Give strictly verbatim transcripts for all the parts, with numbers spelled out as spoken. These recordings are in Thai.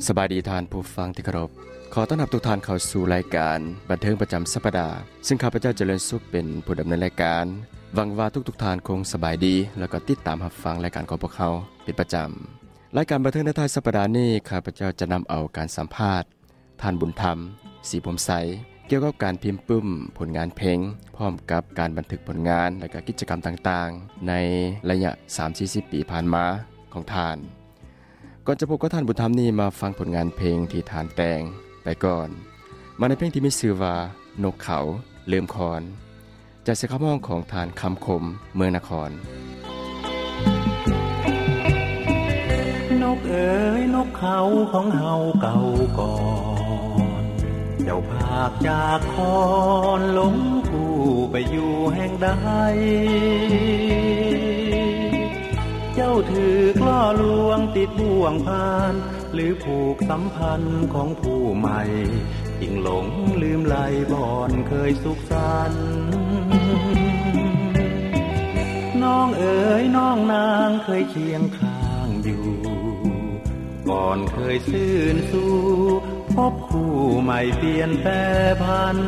สบายดีท่านผู้ฟังที่เคารพขอต้อนรับทุกท่านเข้าสู่รายการบันเทิงประจำสัปดาห์ซึ่งข้าพเจ้าเจริญสุขเป็นผู้ดำเนินรายการหวังว่าทุกๆท่านคงสบายดีแล้วก็ติดตามรับฟังรายการของพวกเราเป็นประจำรายการบันเทิงในท้ายสัปดาห์นี้ข้าพเจ้าจะนำเอาการสัมภาษณ์ท่านบุญธรรมศรีพรหมใสเกี่ยวกับการพิมพ์ปึ้มผลงานเพลงพร้อมกับการบันทึกผลงานและก็กิจกรรมต่างๆในระยะ สามถึงสี่สิบ ปีผ่านมาของท่านก่อนจะพบกับท่านบุญธรรมนี้มาฟังผลงานเพลงที่ท่านแต่งไปก่อนมาในเพลงที่มีชื่อว่านกเขาลืมคอนจากเสียงคำร้องของท่านคำคมเมืองนครนกเอ๋ยนกเขาของเฮาเก่าก่อนเจ้าภาคจากคอนหลงผู้ไปอยู่แห่งใดเจ้าถือกล้อลวงติดบ่วงพานหรือผูกสัมพันธ์ของผู้ใหม่ยิ่งหลงลืมไหลบ่อนเคยสุขสันต์น้องเอ๋ยน้องนางเคยเคียงข้างอยู่ก่อนเคยซื่นสู้พบคู่ใหม่เปลี่ยนแปรพัน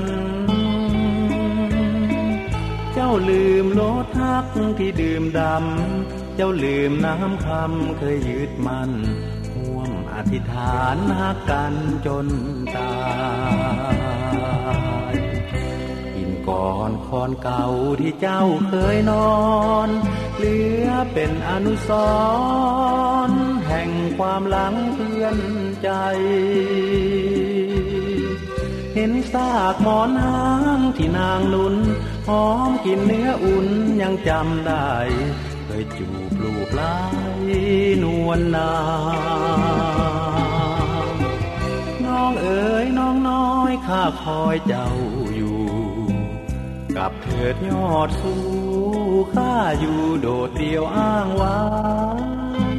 เจ้าลืมโลดทักที่ดื่มดำเจ้าลืมน้ำคำเคยยึดมันห่วมอธิษฐานหักกันจนตายกินก่อนคอนเก่าที่เจ้าเคยนอนเหลือเป็นอนุสรณ์แห่งความหลังเตือนใจเห็นซากหมอนหางที่นางนุนหอมกินเนื้ออุ่นยังจำได้เคยจูบลูกไหลนวลนางน้องเอ๋ยน้องน้อยข้าคอยเจ้าอยู่กับเถิดยอดสู้ข้าอยู่โดดเดี่ยวอ้างว้าง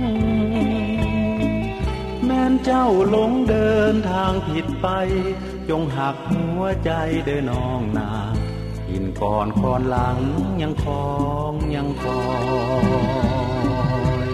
แม้นเจ้าหลงเดินทางผิดไปจงหักหัวใจเด้อน้องนากินก่อนคอนหลังยังคองยังคอย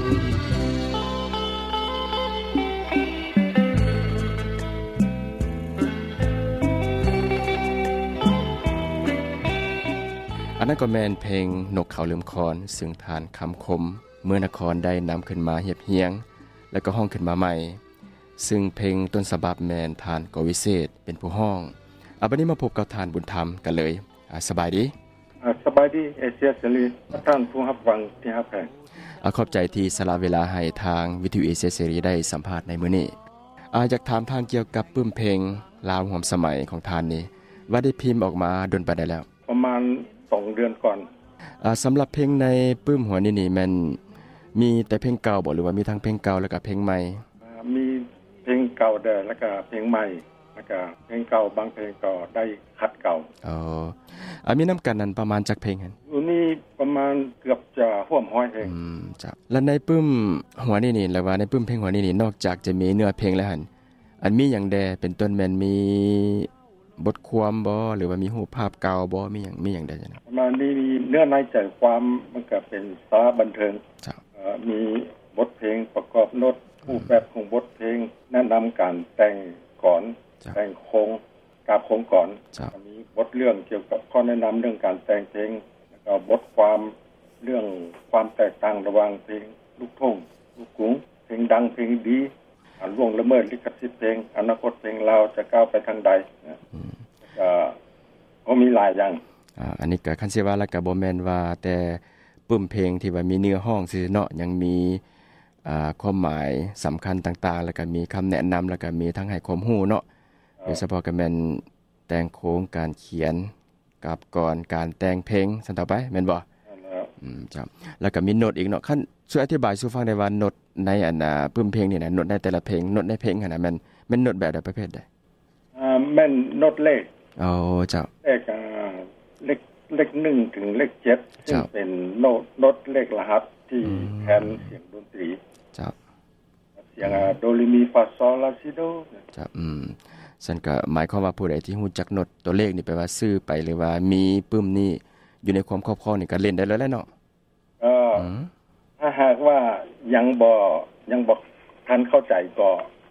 อันนั้นก็แม่นเพลงนกเขาลืมคอนซึ่งทานคำคมเมื่อนครได้นำขึ้นมาเฮียบเฮียงแล้วก็ห้องขึ้นมาใหม่ซึ่งเพลงต้นฉบับแมนทานกวิเศษเป็นผู้ห้องเอาบัดนี้มาพบกับทานบุญธรรมกันเลยอ่าสบายดีอ่าสบายดีเอเชียเสรีท่านผู้รับฟังที่รับแพงอ่าขอบใจที่สละเวลาให้ทางวิทยุเอเชียเสรีได้สัมภาษณ์ในมื้อนี้อ่าอยากถามทานเกี่ยวกับปึ้มเพลงลาวหอมสมัยของทานนี้ว่าได้พิมพ์ออกมาดนปานใดแล้วประมาณสองเดือนก่อนอ่าสำหรับเพลงในปึ้มหัวนี้นี่มันมีแต่เพลงเก่าบ่หรือว่ามีทั้งเพลงเก่าแล้วก็เพลงใหม่มีเพลงเก่าแด่แล้วก็เพลงใหม่แล้วก็เพลงเก่าบางเพลงก็ได้คัดเก่าอ๋ออ่ามีนํากันนั้นประมาณจักเพลงหั่นอยู่นี่ประมาณเกือบจะร่วมร้อยเพลงอืมจ้ะแล้วในปึ้มหัวนี้นี่แล้วว่าในปึ้มเพลงหัวนี้นี่นอกจากจะมีเนื้อเพลงแล้วหั่นอันมีหยังแดเป็นต้นแม่นมีบทความบ่หรือว่ามีรูปภาพเก่าบ่มีหยังมีหยังได้จังประมาณนี้มีเนื้อในใจความมันก็เป็นสาระบันเทิงจ้ะเอ่อมีบทเพลงประกอบโน้ตรูปแบบของบทเพลงแนะนําการแต่งก่อนแต่งโครงกราบโครงก่อนมีบทเรื่องเกี่ยวกับข้อแนะนําเรื่องการแต่งเพลงแล้วก็บทความเรื่องความแตกต่างระหว่างเพลงลูกทุ่งลูกกรุงเพลงดังเพลงดีอันล่วงละเมิดลิขสิทธิ์เพลงอนาคตเพลงลาวจะก้าวไปทางใดนะก็ก็มีหลายอย่างอ่าอันนี้ก็คันสิว่าแล้วก็บ่แม่นว่าแต่ปึ้มเพลงที่ว่ามีเนื้อร้องซื่อเนาะยังมีอ่าความหมายสําคัญต่างๆแล้วก็มีคําแนะนําแล้วก็มีทั้งให้ความรู้เนาะโดยเฉพาะก็แม่นแต่งโครงการเขียนกับก่อนการแต่งเพลงซั่นต่อไปแม่นบ่อืมจ้ะแล้วก็มีโน้ตอีกเนาะคั่นช่วยอธิบายสู่ฟังได้ว่าโน้ตในอันน่ะปึ้มเพลงนี่น่ะโน้ตในแต่ละเพลงโน้ตในเพลงหั่นน่ะแม่นแม่นโน้ตแบบใดประเภทใดอ่าแม่นโน้ตเลขอ๋อจ้ะเลขอ่าเลขเลขหนึ่งถึงเลขเจ็ดซึ่งเป็นโน้ตโน้ตเลขรหัสที่แทนเสียงดนตรีจ้ะเสียงโดเรมีฟาซอลลาซิโดจ้ะอืมซั่นก็หมายความว่าผู้ใดที่ฮู้จักโน้ตตัวเลขนี่แปลว่าซื้อไปหรือว่ามีปึ้มนี้อยู่ในความครอบครองนี่ก็เล่นได้แล้วแหละเนาะเอ่อถ้าหากว่ายังบ่ยังบ่ทันเข้าใจก็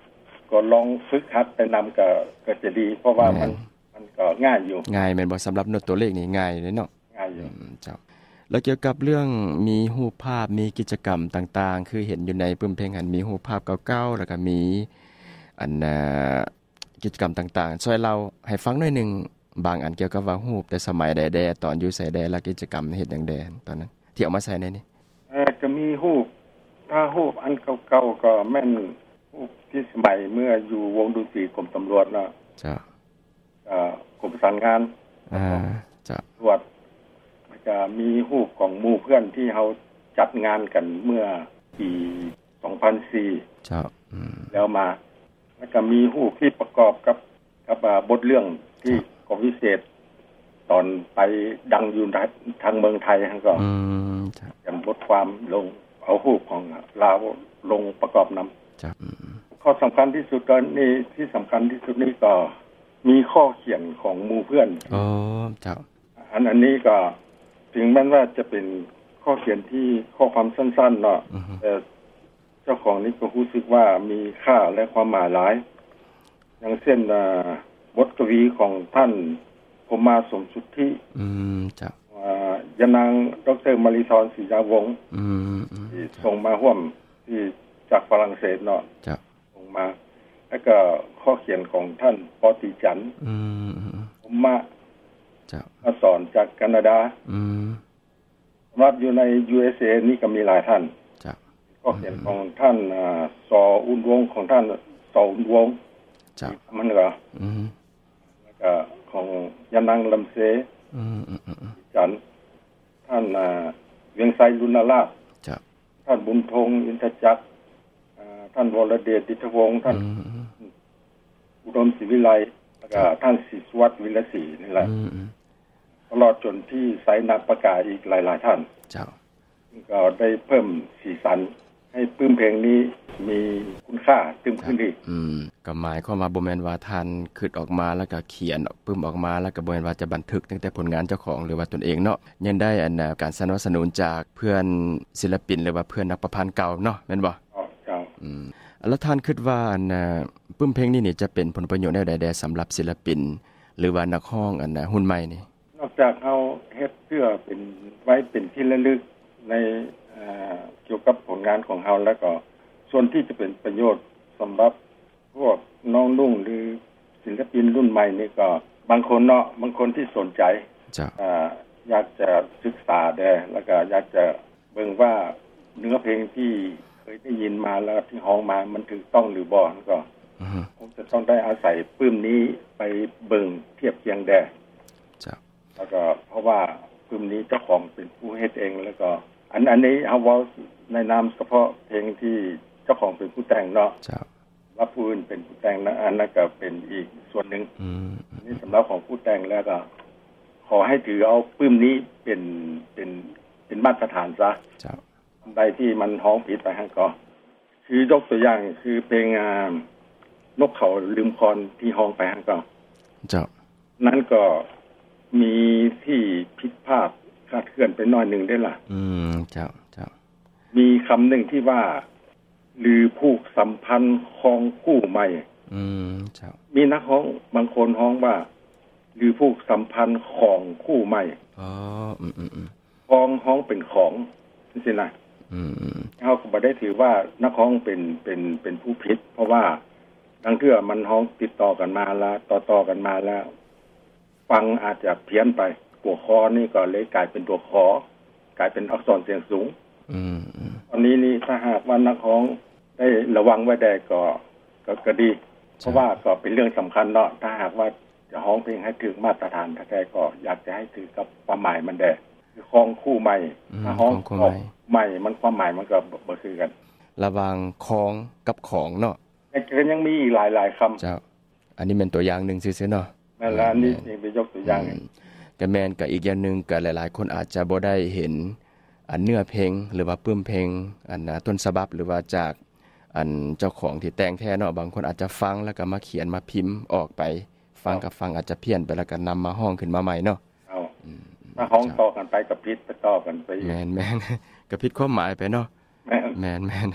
ก็ลองฝึกหัดไปนําก็ก็จะดีเพราะว่ามันมันก็ง่ายอยู่ง่ายแม่นบ่สําหรับโน้ตตัวเลขนี่ง่ายเลยเนาะง่ายอยู่เจ้าแล้วเกี่ยวกับเรื่องมีรูปภาพมีกิจกรรมต่างๆคือเห็นอยู่ในปึ้มเพลงหันมีรูปภาพเก่าๆแล้วก็มีอันน่ะกิจกรรมต่างๆช่วยเราให้ฟังหน่อยนึงบางอันเกี่ยวกับว่ารูปแต่สมัยใดๆตอนอยู่ไสใดและกิจกรรมเฮ็ดจังได๋ตอนนั้นที่เอามาใส่ในนี้เอ่อก็มีรูปถ้ารูปอันเก่าๆก็แม่นรูปที่สมัยเมื่ออยู่วงดนตรีกรมตำรวจเนาะจ้ะอ่ากรมประสานงานอ่าจ้ะตรวจจะมีรูปของหมู่เพื่อนที่เฮาจัดงานกันเมื่อปีสองพันสี่จ้ะอืมแล้วมาแล้วก็มีรูปที่ประกอบกับกับบทเรื่องที่กองวิเศษตอนไปดังอยู่ทางเมืองไทยหั่นก็อืมจ้ะกันบทความลงเอารูปของลาวลงประกอบนําจ้ะอืมข้อสําคัญที่สุดตอนนี้ที่สําคัญที่สุดนี้ก็มีข้อเขียนของหมู่เพื่อนอ๋อจ้ะอันอันนี้ก็ถึงแม้ว่าจะเป็นข้อเขียนที่ข้อความสั้นๆเนาะแต่เจ้าของนี้ก็รู้สึกว่ามีค่าและความหมายหลายอย่างเช่นอ่าบทกวีของท่านพมมาสมสุทธิอืมจ้ะอ่ายนางดร.มริธรศรียาวงศ์อืมที่ส่งมาร่วมที่จากฝรั่งเศสเนาะจ้ะส่งมาแล้วก็ข้อเขียนของท่านปอติจันทร์อืมผมมาจ้ะมาสอนจากแคนาดาอืมสำหรับอยู่ใน ยู เอส เอ นี่ก็มีหลายท่านจ้ะข้อเขียนของท่านอ่าสออุ่นวงของท่านสออุ่นวงจ้ะมันก็อืมแล้วก็ของยะนางลำเสอืมๆๆจันท่านอ่าเวียงไสลุณลาภจ้ะท่านบุญทงอินทจักรอ่าท่านวรเดชดิษฐวงศ์ท่านอุดมศรีวิไลแล้วก็ท่านศิษวัตรวิรศรีนี่แหละตลอดจนที่ไสนักประกาศอีกหลายๆท่านเจ้าก็ได้เพิ่มสีสันให้ปึ้มเพลงนี้มีคุณค่าตึมขึ้นอีกอืมก็หมายความว่าบ่แม่นว่าท่านคิดออกมาแล้วก็เขียนปึ้มออกมาแล้วก็บ่แม่นว่าจะบันทึกตั้งแต่ผลงานเจ้าของหรือว่าตนเองเนาะยังได้อันน่ะการสนับสนุนจากเพื่อนศิลปินหรือว่าเพื่อนนักประพันธ์เก่าเนาะแม่นบ่อ๋อเจ้าอืมแล้วท่านคิดว่าอันน่ะปึ้มเพลงนี้นี่จะเป็นผลประโยชน์แนวใดๆสําหรับศิลปินหรือว่านักร้องอันน่ะรุ่นใหม่นี่นอกจากเฮาเฮ็ดเพื่อเป็นไว้เป็นที่ระลึกในอ่าเกี่ยวกับผลงานของเฮาแล้วก็ส่วนที่จะเป็นประโยชน์สําหรับพวกน้องนุ่งหรือศิลปินรุ่นใหม่นี่ก็บางคนเนาะบางคนที่สนใจจ้ะอ่าอยากจะศึกษาได้แล้วก็อยากจะเบิ่งว่าเนื้อเพลงที่เคยได้ยินมาแล้วที่ร้องมามันถูกต้องหรือบ่ก็อือฮึคงจะต้องได้อาศัยปึ้มนี้ไปเบิ่งเทียบเคียงได้จ้ะแล้วก็เพราะว่าปึ้มนี้เจ้าของเป็นผู้เฮ็ดเองแล้วก็อันอันนี้เฮาเว้าในนามเฉพาะเพลงที่เจ้าของเป็นผู้แต่งเนาะจ้ะรับผู้อื่นเป็นผู้แต่งนะอันนั้นก็เป็นอีกส่วนหนึ่งอืมนี่สําหรับของผู้แต่งแล้วก็ขอให้ถือเอาปึ้มนี้เป็นเป็นเป็นมาตรฐานซะจ้ะใดที่มันฮ้องผิดไปหั่นก็คือยกตัวอย่างคือเพลงอ่านกเขาลืมคอนที่ฮ้องไปหั่นก็จ้ะนั้นก็มีที่ผิดพลาดคลาดเคลื่อนไปหน่อยนึงได้ล่ะอืมเจ้าเจ้ามีคํานึงที่ว่าหรือผูกสัมพันธ์ของคู่ใหม่อืมเจ้ามีนักร้องบางคนร้องว่าหรือผูกสัมพันธ์ของคู่ใหม่อ๋ออืมๆๆของร้องเป็นของจังซี่นะอืมๆเฮาก็บ่ได้ถือว่านักร้องเป็นเป็นเป็นผู้ผิดเพราะว่าบางเทื่อมันร้องติดต่อกันมาแล้วต่อๆกันมาแล้วฟังอาจจะเพี้ยนไปตัวคอนี่ก็เลยกลายเป็นตัวขอกลายเป็นอักษรเสียงสูงอืมๆตอนนี้นี่ถ้าหากว่านักร้องได้ระวังไว้ได้ก็ก็ก็ดีเพราะว่าก็เป็นเรื่องสำคัญเนาะถ้าหากว่าจะร้องเพลงให้ถึงมาตรฐานแท้ๆก็อยากจะให้ถือกับความหมายมันได้คือของคู่ใหม่ถ้าร้องใหม่มันความหมายมันก็บ่คือกันระหว่างของกับของเนาะก็ยังมีอีกหลายๆคําเจ้าอันนี้เป็นตัวอย่างนึงซื่อๆเนาะนั่นล่ะนี่เป็นยกตัวอย่างก็แม่นก็อีกอย่างนึงก็หลายๆคนอาจจะบ่ได้เห็นอันเนื้อเพลงหรือว่าปึ้มเพลงอันต้นฉบับหรือว่าจากอันเจ้าของที่แต่งแท้เนาะบางคนอาจจะฟังแล้วก็มาเขียนมาพิมพ์ออกไปฟังกับฟังอาจจะเพี้ยนไปแล้วก็นํามาฮ้องขึ้นมาใหม่เนาะอ้าวถ้าฮ้องต่อกันไปก็ผิดไปต่อกันไปแม่นๆก็ผิดความหมายไปเนาะแม่นๆ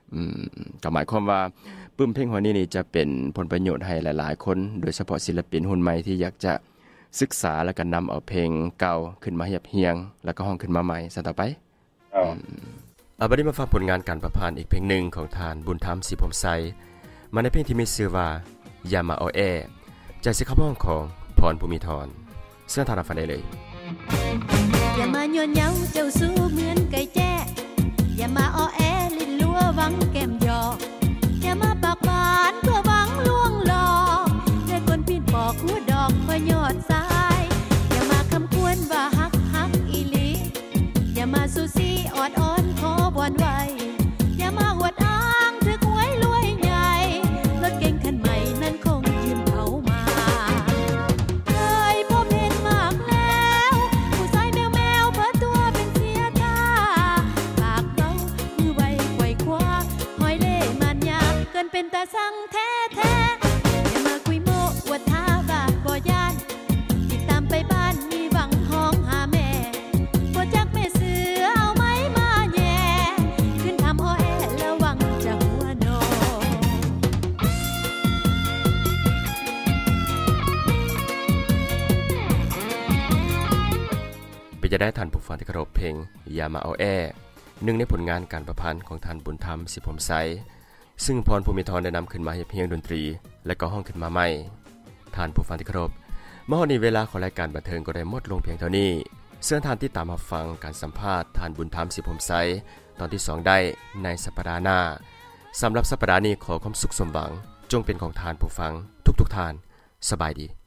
อืมก็หมายความว่าปึ้มเพลงหัวนี้นี่จะเป็นผลประโยชน์ให้หลายๆคนโดยเฉพาะศิลปินรุ่นใหม่ที่อยากจะศึกษาแล้วก็นําเอาเพลงเก่าขึ้นมาเรียบเรียงแล้วก็ร้องขึ้นมาใหม่ซะต่อไปอ๋ออ่าบัดนี้มาฟังผลงานการประพันธ์อีกเพลงหนึ่งของทานบุญธรรมศรีพรหมไสมาในเพลงที่มีชื่อว่าอย่ามาเอาแอจากสิคำร้องของพรภูมิธรเชิญทานรับฟังได้เลยอย่ามาโยนเหย้าเจ้าสู้เหมือนไก่แจ้อย่ามาอ้อแอลิ้นลัวหวังแก้มยอกอย่ามาปากหวานเพื่อหวังลวงหลอกแต่คนพินปอกหัวดอกเพื่อยอดสายอย่ามาคำควรว่าฮักฮักอีหลีอย่ามาซูซี่ออดอ้อนขอบอนไว้อย่ามาอวดอ้างถึกหวยรวยใหญ่รถเก๋งคันใหม่นั้นคงยืมเขามาเคยพบเห็นมากแล้วผู้ชายแมวแมวเพ้อตัวเป็นเสียท่าปากเบามือไวไขว่คว้าหอยเล่มันยาเกินเป็นตาสั่งแท้แท้อย่ามาคุยโม้อวดท่าว่าบ่ย่านติดตามไปบ้านมีหวังห้องหาแม่บ่จักแม่เสือเอาไม้มาแย่ขึ้นทำอ้อแอระวังจะหัวนอไปจะได้ท่านผู้ฟังที่เคารพเพลงอย่ามาเอาแอหนึ่งในผลงานการประพันธ์ของท่านบุญธรรมศรีพรหมไสซึ่งพรภูมิธรได้นําขึ้นมาให้เพียงดนตรีและก็ห้องขึ้นมาใหม่ท่านผู้ฟังที่เคารพเมื่อนี้เวลาของรายการบันเทิงก็ได้หมดลงเพียงเท่านี้เชิญท่านติดตามรับฟังการสัมภาษณ์ท่านบุญธรรมศรีพรหมไสตอนที่สองได้ในสัปดาห์หน้าสำหรับสัปดาห์นี้ขอความสุขสมหวังจงเป็นของท่านผู้ฟังทุกๆท่านสบายดี